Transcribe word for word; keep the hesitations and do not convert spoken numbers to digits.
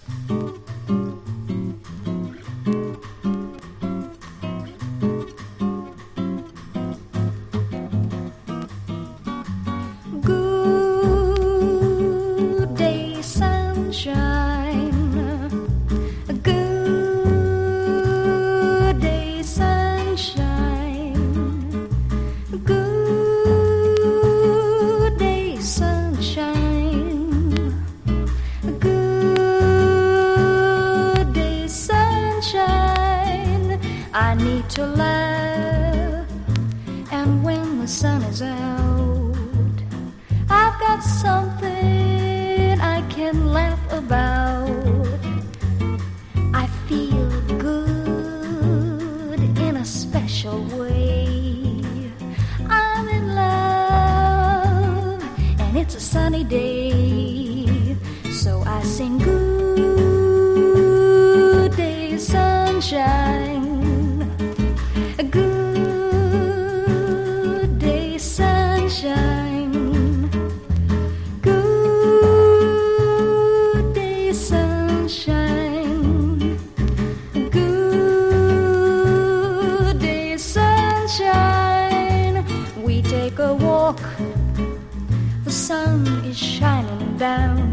Good day, sunshine. Good day, sunshine. Good day, sunshine. Good day, sunshine. I need to laugh, and when the sun is out, I've got something I can laugh about. I feel good in a special way. I'm in love, and it's a sunny day. So I sing good day, sunshine. Good day, sunshine. Good day, sunshine. Good day, sunshine. We take a walk, the sun is shining down.